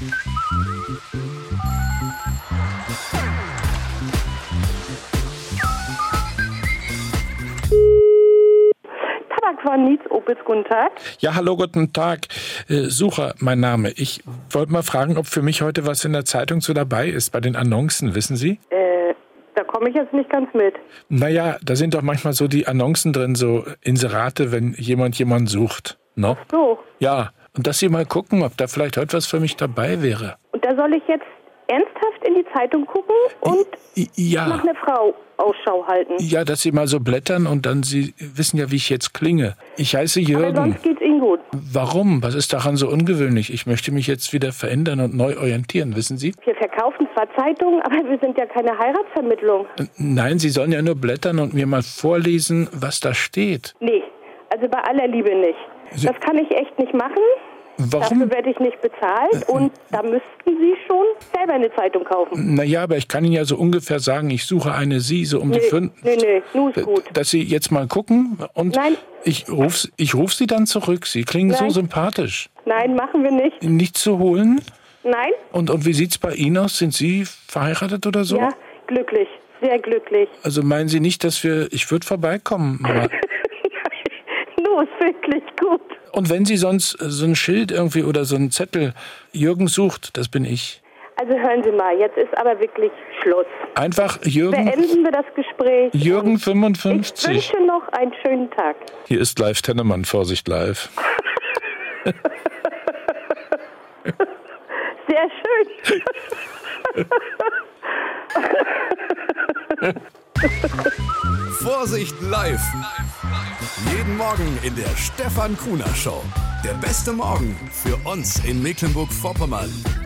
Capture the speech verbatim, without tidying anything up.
Tabakquarniz, Opitz, guten Tag. Ja, hallo, guten Tag. Äh, Sucher, mein Name. Ich wollte mal fragen, ob für mich heute was in der Zeitung so dabei ist, bei den Annoncen, wissen Sie? Äh, da komme ich jetzt nicht ganz mit. Naja, da sind doch manchmal so die Annoncen drin, so Inserate, wenn jemand jemanden sucht. No? Ach so. Ja, und dass Sie mal gucken, ob da vielleicht heute was für mich dabei wäre. Und da soll ich jetzt ernsthaft in die Zeitung gucken und I- ja. nach einer Frau Ausschau halten? Ja, dass Sie mal so blättern und dann, Sie wissen ja, wie ich jetzt klinge. Ich heiße Aber Jürgen. sonst geht's Ihnen gut. Warum? Was ist daran so ungewöhnlich? Ich möchte mich jetzt wieder verändern und neu orientieren, wissen Sie? Wir verkaufen zwar Zeitungen, aber wir sind ja keine Heiratsvermittlung. Nein, Sie sollen ja nur blättern und mir mal vorlesen, was da steht. Nee, also bei aller Liebe nicht. Sie- Das kann ich echt nicht machen. Warum? Dafür werde ich nicht bezahlt und da müssten Sie schon selber eine Zeitung kaufen. Naja, aber ich kann Ihnen ja so ungefähr sagen, ich suche eine Sie, so um die Nee, fünf. nee, nee, nur ist gut. Dass Sie jetzt mal gucken und Nein. ich rufe ich ruf Sie dann zurück. Sie klingen so Nein. sympathisch. Nein, machen wir nicht. Nicht zu holen? Nein? Und, und wie sieht's bei Ihnen aus? Sind Sie verheiratet oder so? Ja, glücklich. Sehr glücklich. Also meinen Sie nicht, dass wir... Ich würde vorbeikommen. Aber Nur ist wirklich gut. und wenn Sie sonst so ein Schild irgendwie oder so einen Zettel, Jürgen sucht, das bin ich. Also hören Sie mal, jetzt ist aber wirklich Schluss. Einfach Jürgen, Beenden wir das Gespräch. Jürgen und Ich fünfundfünfzig. wünsche noch einen schönen Tag. Hier ist live Tennemann, Vorsicht live. Sehr schön. Vorsicht live. Jeden Morgen in der Stefan Kuhner Show. Der beste Morgen für uns in Mecklenburg-Vorpommern.